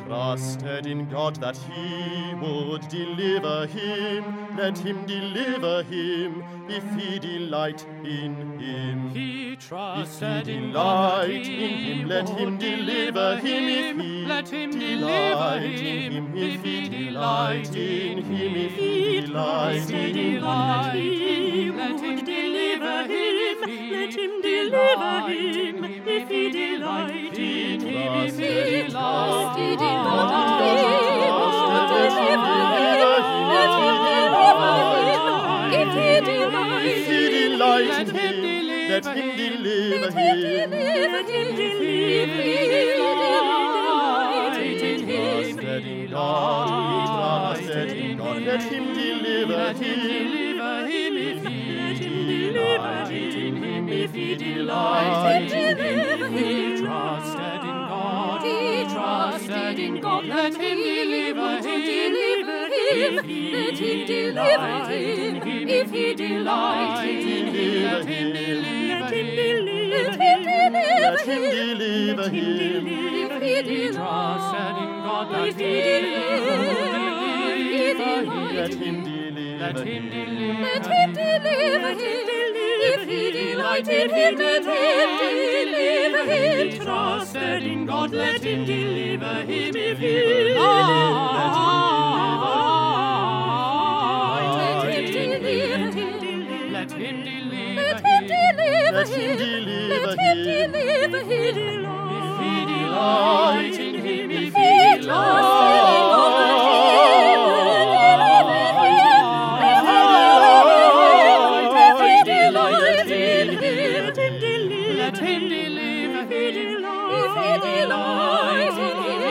trusted in God that he would deliver him. Let him deliver him, if he delight in him. He If trusted he in God that delight he in him, let him would deliver him. If he Let him deliver delight in him, if he delight in him, if he He delight in him. delight in him, let him deliver him, Let him deliver him, if he delight in him, if he delight in him, if he delight in him, Let him deliver him. Trusted in God, trusted in God. Let him deliver him. if he delight in him. He trusted in God, let him deliver him. If he delight in him, if he delight in him, let him deliver him. Let him deliver him. He trusted in God, let him deliver him. Let him deliver him. If he delight in him, let him deliver him. Trusted in God, let him deliver him. If he let him deliver him. Let him deliver him. If he delight in him, if he Let him deliver him.